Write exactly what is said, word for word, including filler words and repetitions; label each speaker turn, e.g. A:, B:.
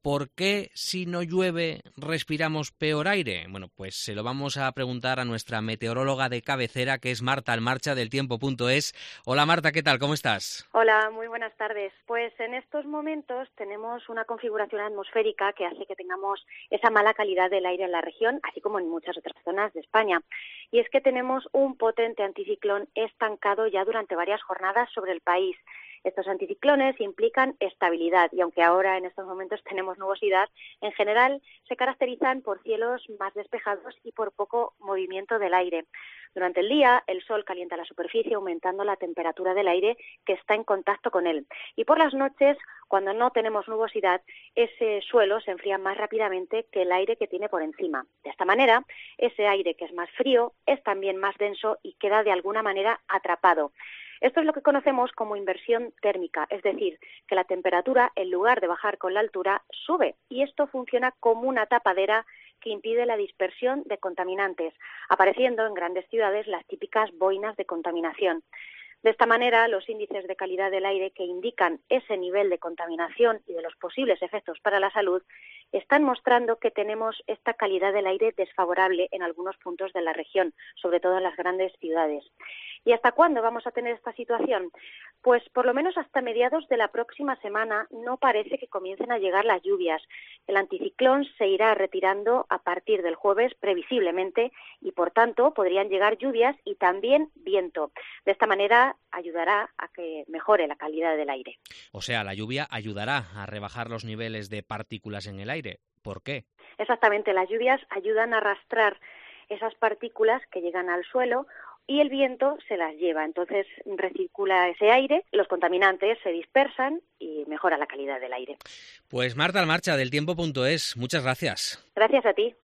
A: ¿Por qué si no llueve respiramos peor aire? Bueno, pues se lo vamos a preguntar a nuestra meteoróloga de cabecera, que es Marta Almarcha del tiempo punto es. Hola Marta, ¿qué tal? ¿Cómo estás?
B: Hola, muy buenas tardes. Pues en estos momentos tenemos una configuración atmosférica que hace que tengamos esa mala calidad del aire en la región, así como en muchas otras zonas de España. Y es que tenemos un potente anticiclón estancado ya durante varias jornadas sobre el país. Estos anticiclones implican estabilidad y aunque ahora en estos momentos tenemos nubosidad, en general se caracterizan por cielos más despejados y por poco movimiento del aire. Durante el día, el sol calienta la superficie, aumentando la temperatura del aire que está en contacto con él. Y por las noches, cuando no tenemos nubosidad, ese suelo se enfría más rápidamente que el aire que tiene por encima. De esta manera, ese aire que es más frío es también más denso y queda de alguna manera atrapado. Esto es lo que conocemos como inversión térmica, es decir, que la temperatura, en lugar de bajar con la altura, sube. Y esto funciona como una tapadera que impide la dispersión de contaminantes, apareciendo en grandes ciudades las típicas boinas de contaminación. De esta manera, los índices de calidad del aire que indican ese nivel de contaminación y de los posibles efectos para la salud están mostrando que tenemos esta calidad del aire desfavorable en algunos puntos de la región, sobre todo en las grandes ciudades. ¿Y hasta cuándo vamos a tener esta situación? Pues por lo menos hasta mediados de la próxima semana no parece que comiencen a llegar las lluvias. El anticiclón se irá retirando a partir del jueves, previsiblemente, y por tanto podrían llegar lluvias y también viento. De esta manera ayudará a que mejore la calidad del aire.
A: O sea, la lluvia ayudará a rebajar los niveles de partículas en el aire. ¿Por qué?
B: Exactamente, las lluvias ayudan a arrastrar esas partículas que llegan al suelo y el viento se las lleva. Entonces recircula ese aire, los contaminantes se dispersan y mejora la calidad del aire.
A: Pues Marta Almarcha del tiempo punto es, muchas gracias.
B: Gracias a ti.